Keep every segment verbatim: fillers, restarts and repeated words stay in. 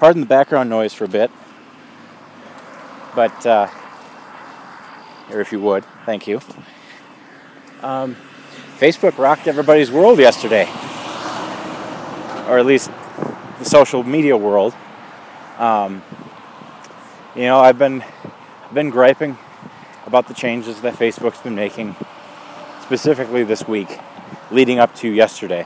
Pardon the background noise for a bit, but, uh, or if you would, thank you. Um, Facebook rocked everybody's world yesterday, or at least the social media world. Um, you know, I've been, I've been griping about the changes that Facebook's been making, specifically this week, leading up to yesterday.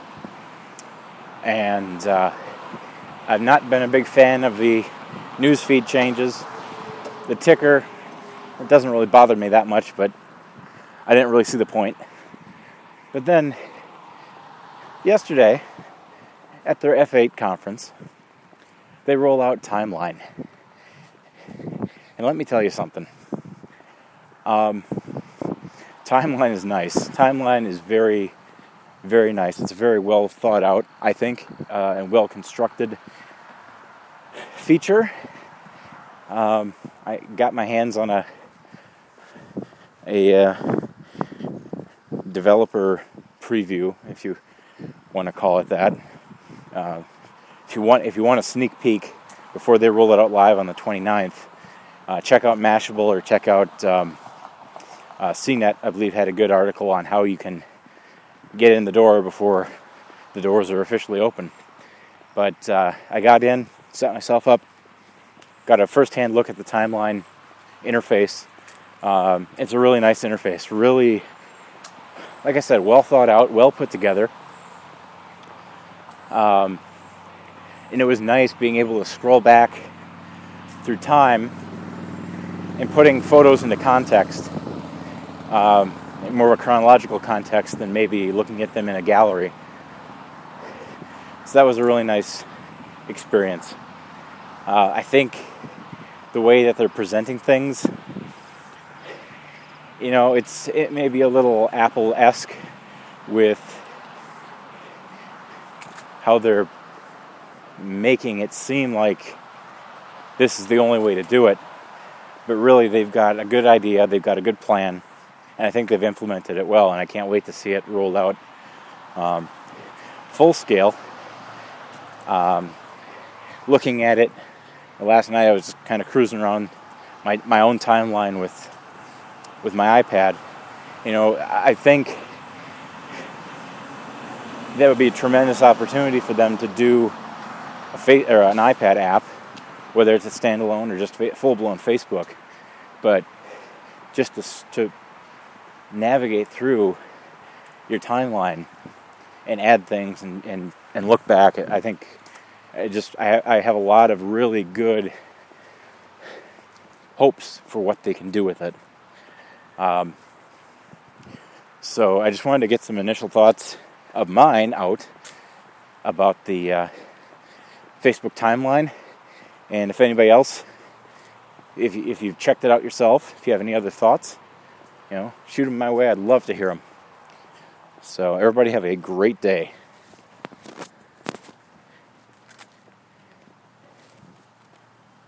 And uh, I've not been a big fan of the newsfeed changes. The ticker, it doesn't really bother me that much, but I didn't really see the point. But then, yesterday, at their F eight conference, they roll out Timeline. And let me tell you something. Um, Timeline is nice. Timeline is very, very nice. It's a very well thought out, I think, uh, and well constructed feature. Um, I got my hands on a a uh, developer preview, if you want to call it that. Uh, if you want, if you want a sneak peek before they roll it out live on the twenty-ninth, uh, check out Mashable or check out um, uh, C net. I believe had a good article on how you can get in the door before the doors are officially open. But uh, I got in, set myself up, got a first-hand look at the Timeline interface. Um, it's a really nice interface. Really, like I said, well thought out, well put together. Um, and it was nice being able to scroll back through time and putting photos into context, um, more of a chronological context than maybe looking at them in a gallery. So that was a really nice experience. Uh, I think the way that they're presenting things, you know, it's it may be a little Apple-esque with how they're making it seem like this is the only way to do it. But really, they've got a good idea, they've got a good plan, and I think they've implemented it well, and I can't wait to see it rolled out um, full scale. Um, looking at it, last night I was kind of cruising around my, my own timeline with with my iPad. You know, I think that would be a tremendous opportunity for them to do a fa- or an iPad app, whether it's a standalone or just full-blown Facebook. But just to, to navigate through your timeline and add things and, and, and look back, I think I just I, I have a lot of really good hopes for what they can do with it. Um, so I just wanted to get some initial thoughts of mine out about the uh, Facebook timeline, and if anybody else, if you, if you've checked it out yourself, if you have any other thoughts, you know, shoot them my way. I'd love to hear them. So everybody have a great day.